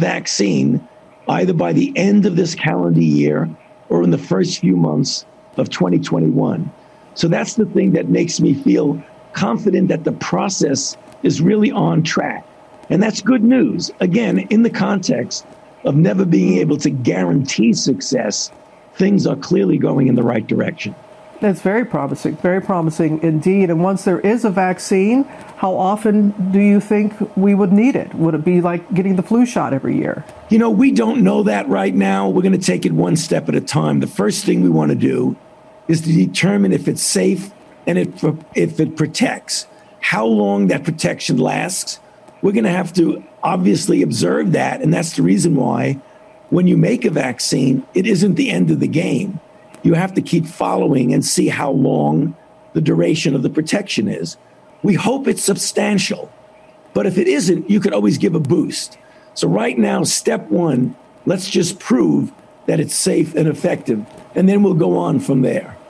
vaccine either by the end of this calendar year or in the first few months of 2021. So that's the thing that makes me feel confident that the process is really on track. And that's good news. Again, in the context of never being able to guarantee success, things are clearly going in the right direction. That's very promising indeed. And once there is a vaccine, how often do you think we would need it? Would it be like getting the flu shot every year? You know, we don't know that right now. We're going to take it one step at a time. The first thing we want to do is to determine if it's safe and if it protects. How long that protection lasts, we're going to have to obviously observe that. And that's the reason why when you make a vaccine, it isn't the end of the game. You have to keep following and see how long the duration of the protection is. We hope it's substantial, but if it isn't, you could always give a boost. So right now, step one, let's just prove that it's safe and effective, and then we'll go on from there.